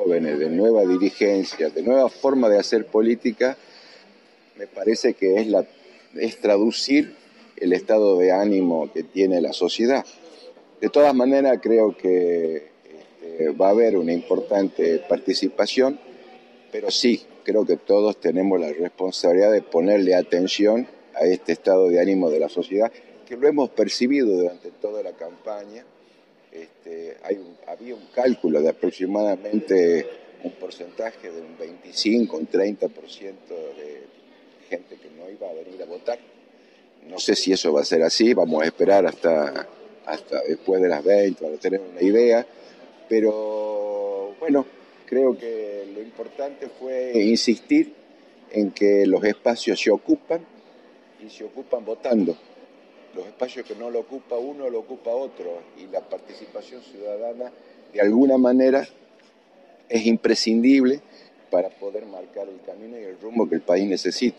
jóvenes, de nueva dirigencia, de nueva forma de hacer política, me parece que es traducir el estado de ánimo que tiene la sociedad. De todas maneras, creo que va a haber una importante participación, pero sí, creo que todos tenemos la responsabilidad de ponerle atención a este estado de ánimo de la sociedad, que lo hemos percibido durante toda la campaña. Había un cálculo de aproximadamente un porcentaje de un 25, un 30% de gente que no iba a venir a votar. No sé si eso va a ser así, vamos a esperar hasta después de las 20 para tener una idea, pero bueno, creo que lo importante fue insistir en que los espacios se ocupan y se ocupan votando. Los espacios que no lo ocupa uno, lo ocupa otro, y la participación ciudadana de alguna manera es imprescindible para poder marcar el camino y el rumbo que el país necesita.